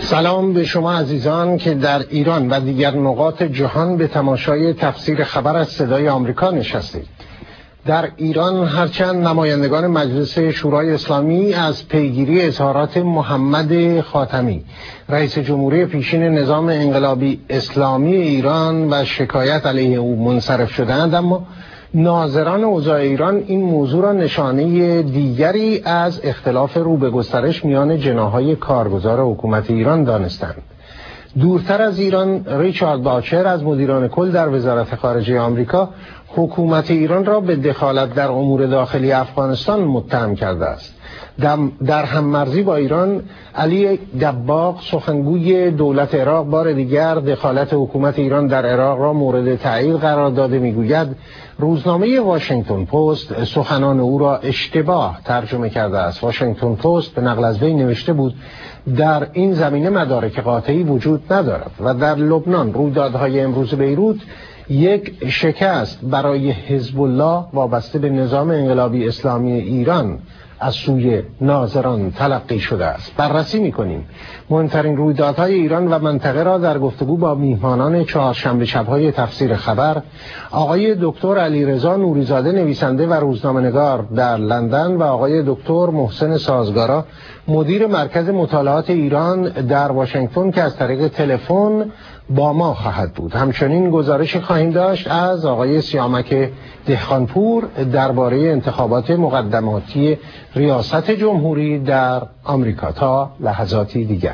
سلام به شما عزیزان که در ایران و دیگر نقاط جهان به تماشای تفسیر خبر از صدای آمریکا نشستید. در ایران هرچند نمایندگان مجلس شورای اسلامی از پیگیری اظهارات محمد خاتمی رئیس جمهوری پیشین نظام انقلابی اسلامی ایران و شکایت علیه او منصرف شدند، اما ناظران اوضاع ایران این موضوع را نشانه دیگری از اختلاف رو به گسترش میان جناح‌های کارگزار حکومت ایران دانستند. دورتر از ایران، ریچارد باچر از مدیران کل در وزارت خارجه آمریکا حکومت ایران را به دخالت در امور داخلی افغانستان متهم کرده است. در هم‌مرزی با ایران، علی دباغ سخنگوی دولت عراق بار دیگر دخالت حکومت ایران در عراق را مورد تایید قرار داده. میگوید روزنامه واشنگتن پست سخنان او را اشتباه ترجمه کرده است. واشنگتن پست به نقل از وی نوشته بود در این زمینه مدارک قاطعی وجود ندارد و در لبنان رویدادهای امروز بیروت یک شکست برای حزب الله وابسته به نظام انقلابی اسلامی ایران از سوی ناظران تلقی شده است. بررسی می‌کنیم مهمترین رویدادهای ایران و منطقه را در گفتگو با میهمانان چهارشنبه شب‌های تفسیر خبر، آقای دکتر علیرضا نوری‌زاده نویسنده و روزنامه‌نگار در لندن و آقای دکتر محسن سازگارا مدیر مرکز مطالعات ایران در واشنگتن که از طریق تلفن با ما خواهد بود. همچنین گزارشی خواهیم داشت از آقای سیامک دهقانپور درباره انتخابات مقدماتی ریاست جمهوری در آمریکا. تا لحظاتی دیگر.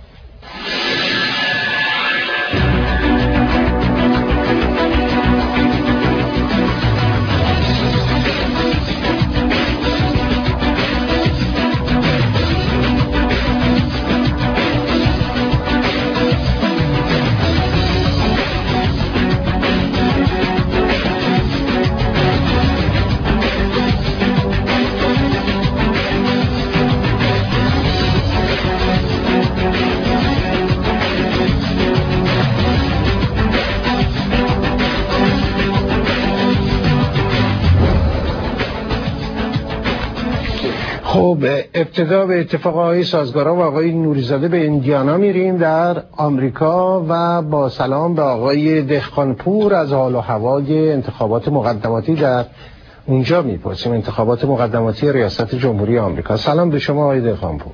خب ابتدا به اتفاق آقای سازگارا و آقای نوری‌زاده به ایندیانا میریم در آمریکا و با سلام به آقای دهقانپور از حال و هوای انتخابات مقدماتی در اونجا میپرسیم. انتخابات مقدماتی ریاست جمهوری آمریکا. سلام به شما آقای دهقانپور.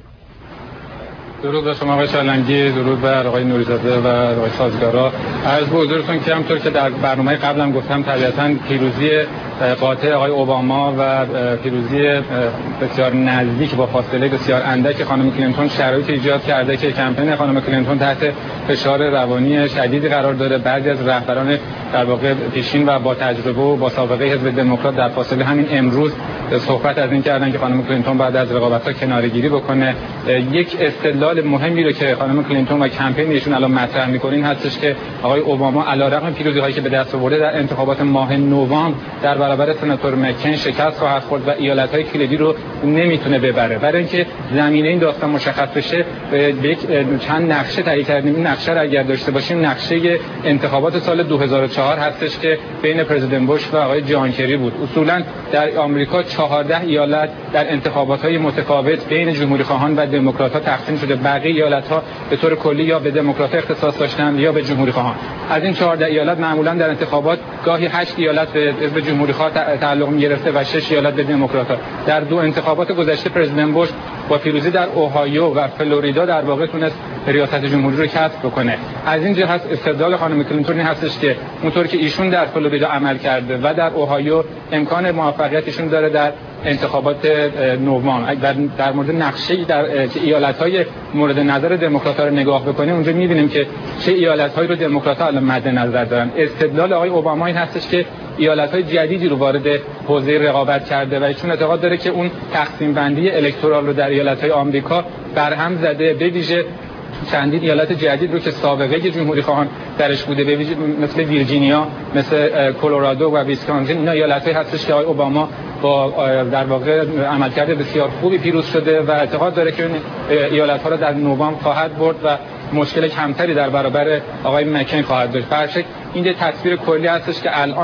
درود بر شما آقای چالنگی، درود بر آقای نوری‌زاده و آقای سازگارا. عرض به حضورتون که همونطور که در برنامه قبلم گفتم، طبیعتاً پیروزی قاطع آقای اوباما و پیروزی بسیار نزدیک با فاصله بسیار اندک خانم کلینتون شرایطی ایجاد کرده که کمپین خانم کلینتون تحت فشار روانی شدیدی قرار داره. بعضی از رهبران در واقع پیشین و با تجربه و با سابقه حزب دموکرات در فاصله همین امروز صحبت از این کردن که خانم کلینتون بعد از رقابت‌ها کناره‌گیری بکنه. یک استدلال مهمی رو که خانم کلینتون و کمپین ایشون الان مطرح می‌کنین هستش که آقای اوباما علیرغم پیروزی‌هایی که به دست آورده در انتخابات ماه نوامبر در برابر سناتور مکین شکست خواهد خورد و ایالت‌های کلیدی رو نمیتونه ببره. برای اینکه زمینه این داستان مشخص بشه، به یک چند نقشه تهیه کردیم. این نقشه رو اگر داشته باشیم، نقشه انتخابات سال 2004 هستش که بین پرزیدنت بوش و آقای جان کری بود. اصولاً در آمریکا 14 ایالت در انتخابات‌های متفاوت بین جمهوری‌خواهان و دموکرات‌ها تقسیم شده. بقیه ایالت‌ها به طور کلی یا به دموکرات‌ها اختصاص داشتن یا به جمهوری‌خواهان. از این 14 ایالت معمولاً در انتخابات گاهی 8 ایالت به حزب جمهوری‌خواه تعلق می‌گرفته و 6 ایالت به دموکرات‌ها. در دو انتخابات گذشته پرزیدنت بوش با پیروزی در اوهایو و فلوریدا در واقع تونست ریاست جمهوری رو کسب بکنه. از این جهت استدلال خانم کلینتون هستش که اونطور که ایشون در فلوریدا عمل کرده و در اوهایو امکان موفقیتشون داره در انتخابات نوامبر. در مورد نقشه‌ای در ایالت‌های مورد نظر دموکرات‌ها رو نگاه بکنیم، اونجا می‌بینیم که چه ایالت‌هایی رو دموکرات‌ها الان مد نظر دارن. استدلال آقای اوباما این هستش که ایالت‌های جدیدی رو وارد حوزه رقابت کرده و ایشون اعتقاد داره که اون تقسیم بندی الکترال رو در ایالت‌های آمریکا برهم زده. به ویژه چندین ایالت جدید رو که سابقه جمهوری خواهان درش بوده، به ویژه مثل ویرجینیا، مثل کلرادو و ویسکانسین، اینا ایالت‌هایی هستش که آقای اوباما با در واقع عملکرد بسیار خوبی پیروز شده و اعتقاد داره که ایالت‌ها رو در نوامبر خواهد برد و مشکل کمتری در برابر آقای مکین خواهد داشت. برشک این تصویر کلی هستش که الان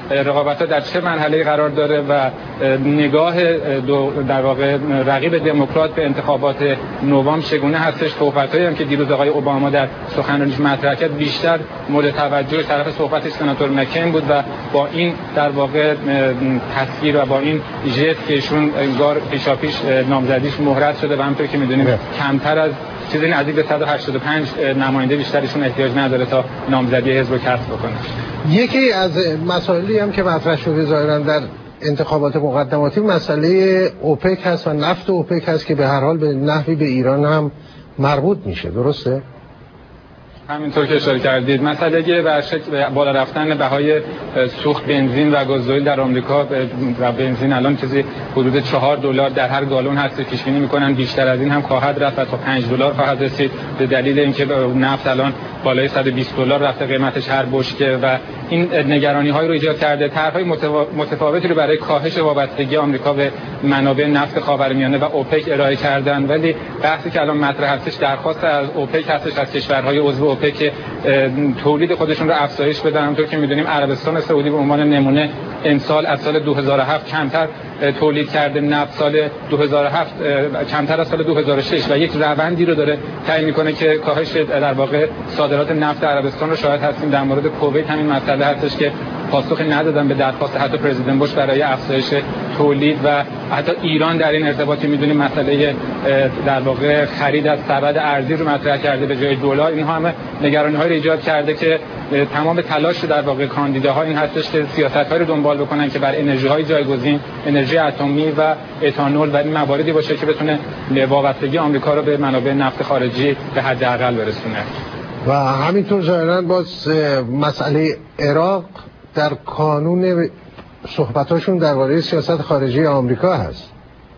رقابت‌ها در چه مرحله‌ای قرار داره و نگاه در واقع رقیب دموکرات به انتخابات نوامبر چگونه هستش. صحبت‌هایی هم که دیروز آقای اوباما در سخنرانیش مطرح کرد بیشتر مورد توجه طرف صحبتش سناتور مکین بود و با این در واقع تصویر و با این ژست که ایشون انگار پیشاپیش نامزدیش مهرت شده و همونطور که می‌دونیم کمتر از چیزی نزدیک به 185 نماینده بیشترشون احتیاج نداره تا نامزدی حزب رو کسب بکنه. یکی از مسائلی هم که مطرح شده ظاهراً در انتخابات مقدماتی مسئله اوپک هست و نفت اوپک هست که به هر حال به نحوی به ایران هم مربوط میشه، درسته؟ همینطور که اشاره کردید مسئله بالا رفتن بهای سوخت بنزین و گازوئیل در آمریکا و بنزین الان چیزی حدود $4 در هر گالون هست. پیش بینی می‌کنن بیشتر از این هم خواهد رفت و تا $5 خواهد رسید به دلیل اینکه نفت الان بالای $120 رفته قیمتش هر بشکه و این نگرانی‌های رو ایجاد کرده. طرح‌های متفاوتی رو برای کاهش وابستگی آمریکا به منابع نفت خاورمیانه و اوپک ارائه کردن، ولی بحثی که الان مطرح هستش درخواست از اوپک هستش از کشورهای عضو اوپک که تولید خودشون رو افزایش بدن. همونطور که می‌دونیم عربستان سعودی به عنوان نمونه امسال از سال 2007 کمتر تولید کرده، نفت سال 2007 کمتر از سال 2006 و یک روندی رو داره تعیین می‌کنه که کاهش در واقع صادرات نفت عربستان رو شاهد هستیم. در مورد کویت همین مسئله هستش که پاسخی ندادن به درخواست حتی پرزیدنت بوش برای افزایش تولید و حتی ایران در این ارتباطی می‌دونیم مسئله در واقع خرید از سبد ارزی رو مطرح کرده به جای دلار. اینها همه نگرانی‌های رو ایجاد کرده که تمام تلاش در واقع کاندیداها این هستش که سیاست‌هایی رو دنبال بکنن که بر انرژی‌های جایگزین، انرژی اتمی و اتانول و این مواردی باشه که بتونه وابستگی آمریکا رو به منابع نفت خارجی به حداقل برسونه. و همینطور ظاهراً باز مسئله عراق در کانون صحبتاشون درباره سیاست خارجی آمریکا هست.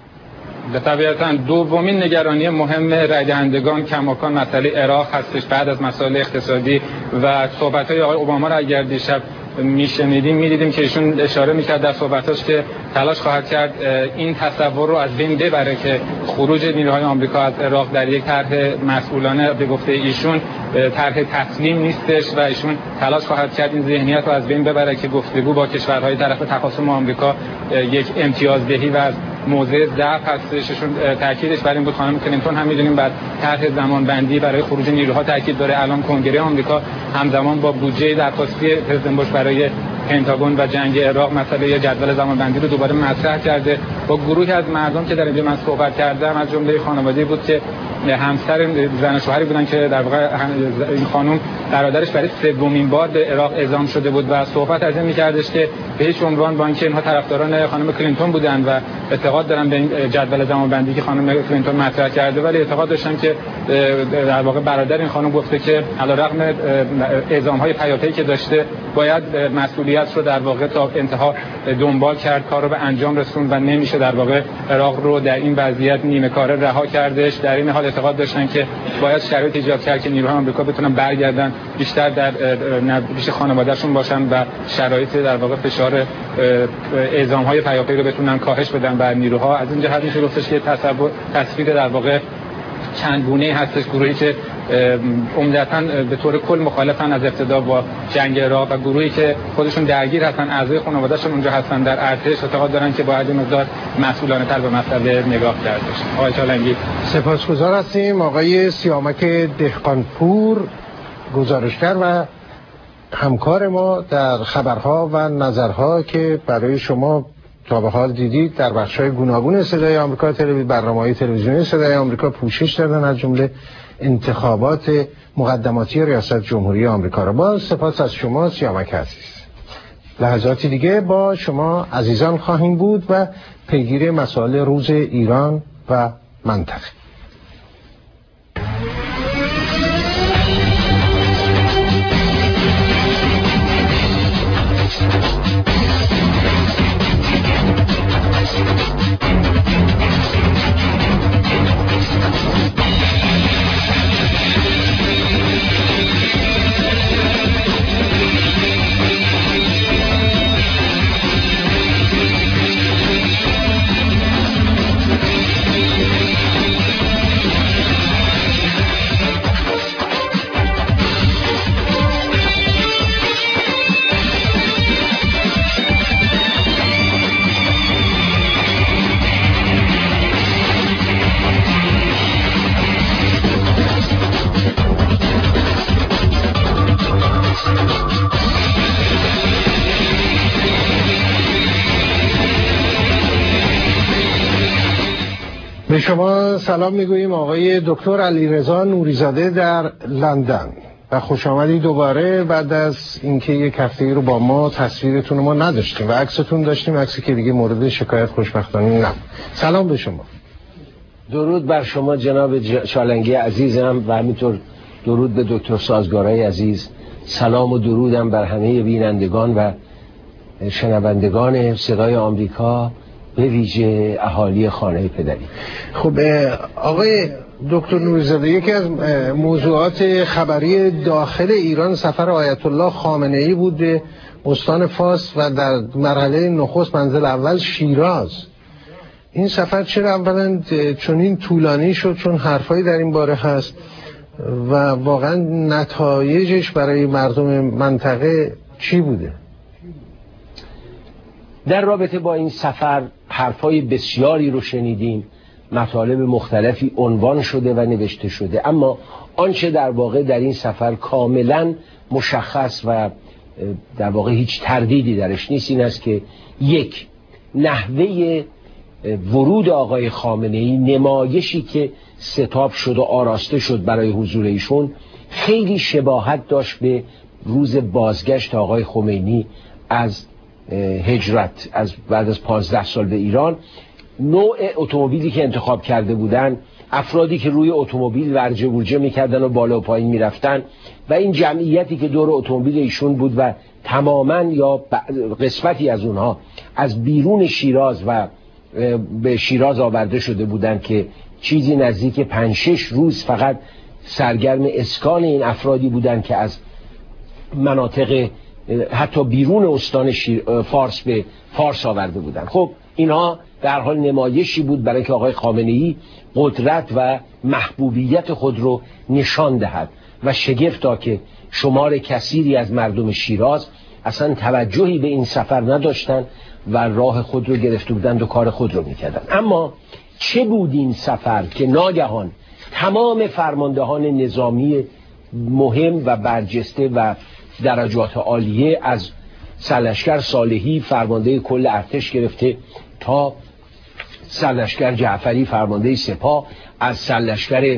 به طبیعتاً دومین نگرانی مهم رای دهندگان کماکان مسئله عراق هستش بعد از مسائل اقتصادی و صحبت‌های آقای اوباما را اگر دیشب می‌دیدیم که ایشون اشاره می‌کرد در صحبتاش که تلاش خواهد کرد این تصور رو از بین ببره که خروج نیروهای آمریکا از عراق در یک طرح مسئولانه به گفته ایشون طرح تسلیم نیستش و ایشون تلاش خواهد کرد این ذهنیت رو از بین ببره که گفتگو با کشورهای طرف تخاصم آمریکا یک امتیازدهی و از موضع ضعف هستش. ایشون تاکیدش بر این بود. خانم کلینتون هم می‌دونیم بعد طرح زمانبندی برای خروج نیروها تاکید داره. الان کنگره آمریکا همزمان با بودجه درخواستی پرزیدنت بوش برای پنتاگون و جنگ عراق مسئله جدول زمانبندی رو دوباره مطرح کرده. با گروهی از مردم که در اینجا من صحبت کردم از جمله خانواده‌ای بود که همسر زن و شوهری بودن که در واقع این خانم برادرش برای سومین بار به عراق اعزام شده بود و صحبت از این می‌کردش که به هیچ عنوان با اینکه اینها طرفداران خانم کلینتون بودن و اعتقاد دارن به این جدول زمانبندی که خانم کلینتون مطرح کرده، ولی اعتقاد داشتن که در واقع برادر این خانم گفته که علیرغم اعزام‌های پیاپی که داشته باید مسئولیت رو در واقع تا انتها دنبال کرد، کار رو به انجام رسوند و نمیشه در واقع عراق رو در این وضعیت نیمه کاره رها کردش. در این حال اعتقاد داشتن که باید شرایط ایجاد کرد که نیروهای آمریکا بتونن برگردن بیشتر در پیش خانواده‌شون باشن و شرایط در واقع فشار اعزام‌های پیاپی رو بتونن کاهش بدن بر نیروها. از این جهت میشه گفتش که تصویر در واقع چند گونه‌ای هستش. گروهی که عمدتاً به طور کل مخالفن از ابتدا با جنگ عراق و گروهی که خودشون درگیر هستن، اعضای خانواده‌شون اونجا هستن در ارتش، اعتقاد دارن که باید این مقدار مسئولانه‌تر به مسئله نگاه کرد بشه. آقای چالنگی سپاسگزار هستیم. آقای سیامک دهقانپور گزارشگر و همکار ما در خبرها و نظرها که برای شما تا به حال دیدید در بخش‌های گوناگون صدای آمریکا، برنامه‌های تلویزیونی صدای آمریکا پوشش دادن از جمله انتخابات مقدماتی ریاست جمهوری آمریکا را. با سپاس از شما سیامک عزیز. لحظاتی دیگه با شما عزیزان خواهیم بود و پیگیری مسائل روز ایران و منطقه. شما سلام میگوییم آقای دکتر علیرضا نوریزاده در لندن و خوش آمدی دوباره بعد از اینکه یک هفته رو با ما تصویرتون ما نداشتیم و عکستون داشتیم، عکسی که دیگه مورد شکایت خوشبختانه نبود. سلام به شما. درود بر شما جناب چالنگی عزیزم و همینطور درود به دکتر سازگارای عزیز. سلام و درودم بر همه بینندگان و شنوندگان صدای آمریکا، به ویژه اهالی خانه پدری. خب آقای دکتر نوریزاده، یکی از موضوعات خبری داخل ایران سفر آیت الله خامنه ای بود به استان فارس و در مرحله نخست منزل اول شیراز. این سفر چرا اولا چنین طولانی شد؟ چون حرفایی در این باره هست و واقعا نتایجش برای مردم منطقه چی بوده؟ در رابطه با این سفر حرفای بسیاری رو شنیدیم، مطالب مختلفی عنوان شده و نوشته شده، اما آنچه در واقع در این سفر کاملا مشخص و در واقع هیچ تردیدی درش نیست این است که یک، نحوه ورود آقای خامنه ای، نمایشی که ستاب شد و آراسته شد برای حضور ایشون، خیلی شباهت داشت به روز بازگشت آقای خمینی از هجرت از بعد از 15 سال به ایران. نوع اتومبیلی که انتخاب کرده بودن، افرادی که روی اتومبیل ورجه ورجه میکردن و بالا و پایین میرفتن و این جمعیتی که دور اتومبیل ایشون بود و تماما یا قسمتی از اونها از بیرون شیراز و به شیراز آورده شده بودن که چیزی نزدیک 5-6 روز فقط سرگرم اسکان این افرادی بودن که از مناطق حتی بیرون استان فارس به فارس آورده بودن. خب اینها در حال نمایشی بود برای که آقای خامنه ای قدرت و محبوبیت خود رو نشان دهد و شگفتا که شمار کثیری از مردم شیراز اصلا توجهی به این سفر نداشتن و راه خود رو گرفته بودند و کار خود رو میکردن. اما چه بود این سفر که ناگهان تمام فرماندهان نظامی مهم و برجسته و درجات عالیه، از سرلشکر صالحی فرمانده کل ارتش گرفته تا سرلشکر جعفری فرمانده سپاه، از سرلشکر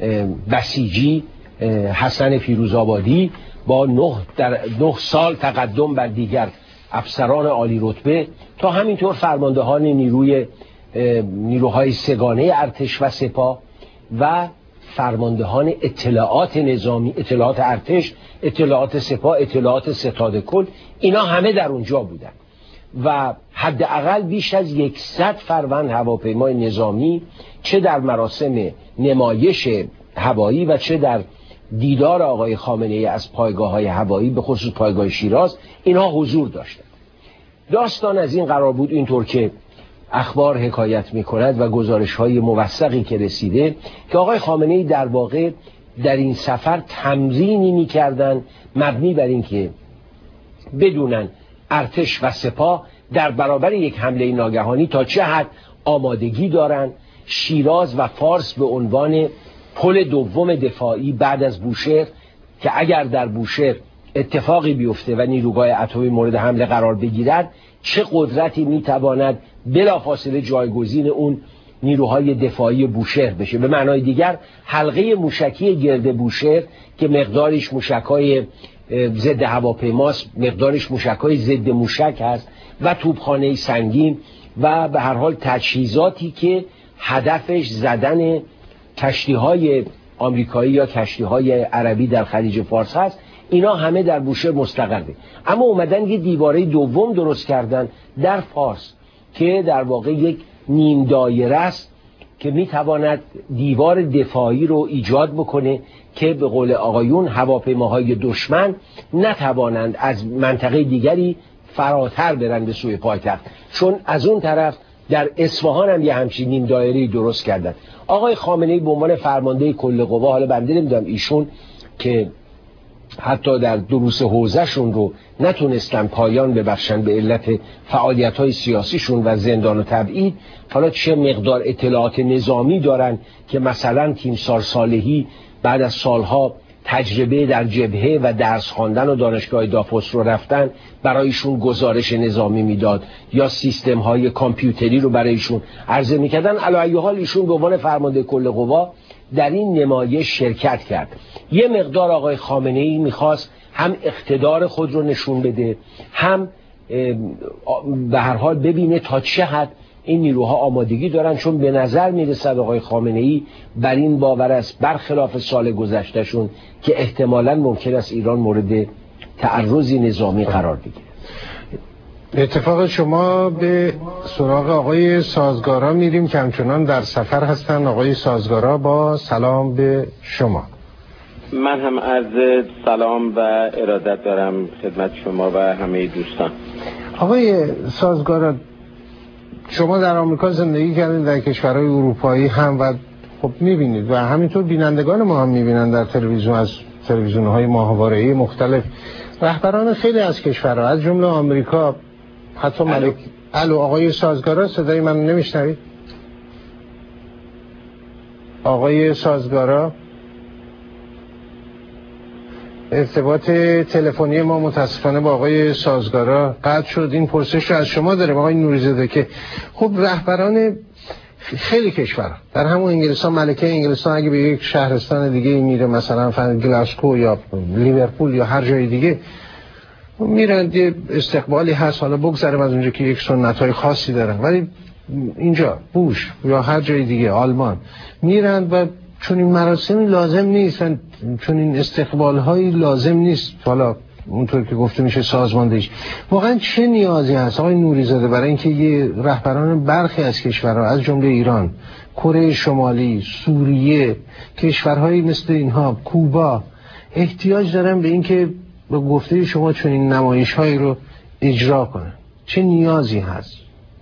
بسیجی حسن فیروزآبادی با 9 سال تقدم بر دیگر افسران عالی رتبه تا همینطور فرماندهان نیروهای سگانه ارتش و سپاه و فرماندهان اطلاعات نظامی، اطلاعات ارتش، اطلاعات سپاه، اطلاعات ستاد کل، اینا همه در اونجا بودن و حداقل بیش از 100 فروند هواپیمای نظامی چه در مراسم نمایش هوایی و چه در دیدار آقای خامنه ای از پایگاه‌های هوایی به خصوص پایگاه شیراز اینها حضور داشتند. داستان از این قرار بود اینطور که اخبار حکایت می‌کند و گزارش‌های موثقی که رسیده که آقای خامنه‌ای در واقع در این سفر تمرینی می‌کردند مبنی بر اینکه بدونن ارتش و سپاه در برابر یک حمله ناگهانی تا چه حد آمادگی دارن، شیراز و فارس به عنوان پل دوم دفاعی بعد از بوشهر که اگر در بوشهر اتفاقی بیفته و نیروگاه اتمی مورد حمله قرار بگیرد چه قدرتی میتواند بلافاصله جایگزین اون نیروهای دفاعی بوشهر بشه. به معنای دیگر حلقه موشکی گرد بوشهر که مقدارش موشک‌های ضد هواپیماست، مقدارش موشک‌های ضد موشک هست و توپخانه سنگین و به هر حال تجهیزاتی که هدفش زدن کشتی‌های آمریکایی یا کشتی‌های عربی در خلیج فارس هست، اینا همه در بوشهر مستقره. اما اومدن یه دیواره دوم درست کردن در فارس که در واقع یک نیم دایره است که میتواند دیوار دفاعی رو ایجاد بکنه که به قول آقایون هواپیماهای دشمن نتوانند از منطقه دیگری فراتر برند به سوی پایتخت، چون از اون طرف در اصفهان هم یه همچین نیم دایره‌ای درست کردن. آقای خامنه‌ای به عنوان فرمانده کل قوا، حالا بنده نمیدونم ایشون که حتی در دروس حوزه‌شون رو نتونستن پایان ببخشن به علت فعالیت‌های سیاسیشون و زندان و تبعید، حالا چه مقدار اطلاعات نظامی دارن که مثلا تیمسار صالحی بعد از سالها تجربه در جبهه و درس خواندن و دانشگاه دافوس رو رفتن برایشون گزارش نظامی میداد یا سیستم های کامپیوتری رو برایشون عرضه میکردن. علی ای حال ایشون به عنوان فرمانده کل قوا در این نمایش شرکت کرد. یه مقدار آقای خامنه‌ای میخواست هم اقتدار خود رو نشون بده، هم به هر حال ببینه تا چه حد این نیروها آمادگی دارن، چون به نظر میرسد آقای خامنه‌ای بر این باور است برخلاف سال گذشتهشون که احتمالاً ممکن است ایران مورد تعرضی نظامی قرار بگیره. اتفاق شما به سراغ آقای سازگارا میریم که همچنان در سفر هستن. آقای سازگارا با سلام به شما. من هم عرض سلام و ارادت دارم خدمت شما و همه دوستان. آقای سازگارا، شما در آمریکا زندگی کردید، در کشورهای اروپایی هم، و خب میبینید و همینطور بینندگان ما هم میبینن در تلویزیون، از تلویزیون‌های ماهواره‌ای مختلف، رهبران خیلی از کشورها از جمله آمریکا، حتی ملک. الو آقای سازگارا، صدای من نمیشنوید؟ آقای سازگارا، ارتباط تلفنی ما متاسفانه با آقای سازگارا قطع شد. این پرسش رو از شما داریم آقای نوری‌زاده که خب رهبران خیلی کشورها در همون انگلستان، ملکه انگلستان اگه به یک شهرستان دیگه میره، مثلا گلاسکو یا لیورپول یا هر جای دیگه میرن، یه استقبالی هست، حالا بگذاریم از اونجا که یک سنت‌های خاصی دارن، ولی اینجا بوش یا هر جای دیگه آلمان میرن و چون این مراسمی لازم نیست، چون این استقبال‌هایی لازم نیست، حالا اونطور که گفته میشه سازماندهیش. واقعا چه نیازی هست آقای نوری‌زاده برای اینکه یه رهبران برخی از کشورها از جمله ایران، کره شمالی، سوریه، کشورهایی مثل اینها، کوبا، احتیاج دارن به اینکه به گفته شما چون این نمایش‌هایی رو اجرا کنن؟ چه نیازی هست؟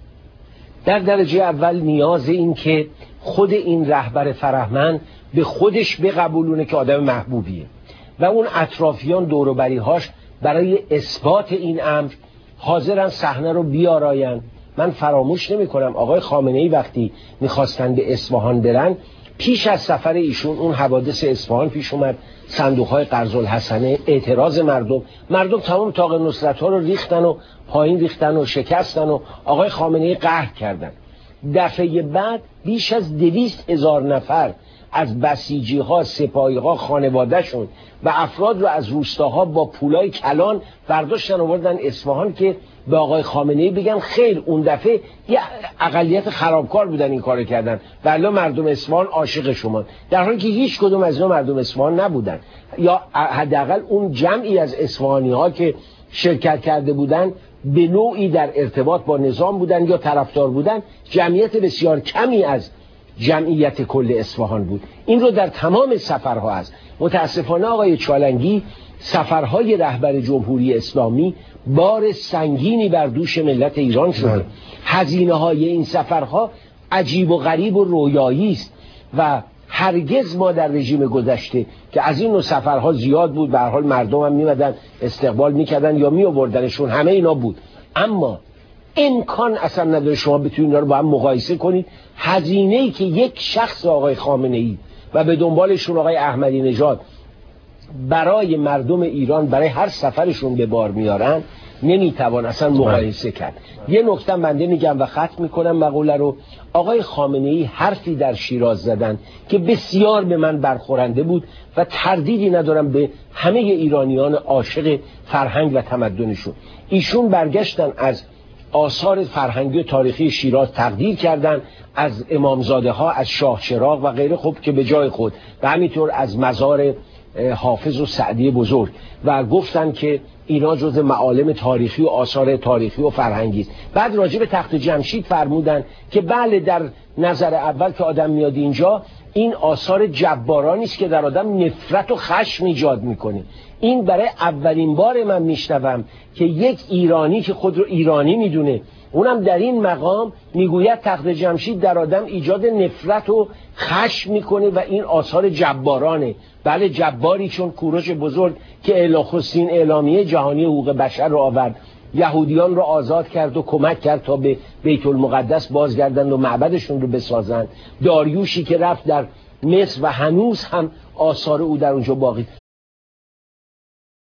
در درجه اول نیاز این که خود این رهبر فرهمند به خودش بقبولونه که آدم محبوبیه و اون اطرافیان دوروبری‌هاش برای اثبات این امر حاضرن صحنه رو بیاراین. من فراموش نمی‌کنم آقای خامنه‌ای وقتی می‌خواستن به اصفهان برن، پیش از سفر ایشون اون حوادث اصفهان پیش اومد، صندوق‌های قرض‌الحسنه، اعتراض مردم تمام طاق نصرت‌ها رو ریختن و پایین ریختن و شکستن و آقای خامنه‌ای قهر کردن. دفعه بعد بیش از 200,000 نفر از بسیجی‌ها، سپاهی‌ها، خانواده‌شون و افراد رو از روستاها با پولای کلان برداشتن آوردن اصفهان که به آقای خامنه‌ای بگن خیر اون دفعه یه اقلیت خرابکار بودن این کارو کردن، ولی مردم اصفهان عاشق شما، در حالی که هیچ کدوم از اینا مردم اصفهان نبودن، یا حداقل اون جمعی از اصفهانی‌ها که شرکت کرده بودن به نوعی در ارتباط با نظام بودن یا طرفدار بودن، جمعیت بسیار کمی از جمعیت کل اصفهان بود. این رو در تمام سفرها هست. متاسفانه آقای چالنگی سفرهای رهبر جمهوری اسلامی بار سنگینی بر دوش ملت ایران شده. هزینه‌های این سفرها عجیب و غریب و رویایی است و هرگز ما در رژیم گذشته که از این نوع سفرها زیاد بود، به هر حال مردم هم میمدن استقبال میکردن یا میآوردنشون، همه اینا بود، اما امکان اصلا نداره شما بتونید اینا رو با هم مقایسه کنید. هزینه‌ای که یک شخص آقای خامنه‌ای و به دنبالشون آقای احمدی نژاد برای مردم ایران برای هر سفرشون به بار میارن نمیتوان اصلا مقایسه کرد. یه نکته بنده میگم و ختم میکنم مقوله رو. آقای خامنه‌ای حرفی در شیراز زدن که بسیار به من برخورنده بود و تردیدی ندارم به همه ایرانیان عاشق فرهنگ و تمدنشون. ایشون برگشتن از آثار فرهنگی و تاریخی شیراز تقدیر کردن، از امامزاده ها، از شاه چراغ و غیره، خوب که به جای خود، و همینطور از مزار حافظ و سعدی بزرگ، و گفتن که اینا جز معالم تاریخی و آثار تاریخی و فرهنگی است. بعد راجع به تخت جمشید فرمودن که بله در نظر اول که آدم میاد اینجا این آثار جبارانی است که در آدم نفرت و خشم ایجاد میکنه. این برای اولین بار من میشنوم که یک ایرانی که خود رو ایرانی میدونه، اونم در این مقام میگوید تخت جمشید در آدم ایجاد نفرت و خشم میکنه و این آثار جبارانه. بله جباری، چون کوروش بزرگ که نخستین اعلامیه جهانی حقوق بشر رو آورد، یهودیان رو آزاد کرد و کمک کرد تا به بیت المقدس بازگردند و معبدشون رو بسازند. داریوشی که رفت در مصر و هنوز هم آثار او در اونجا باقی.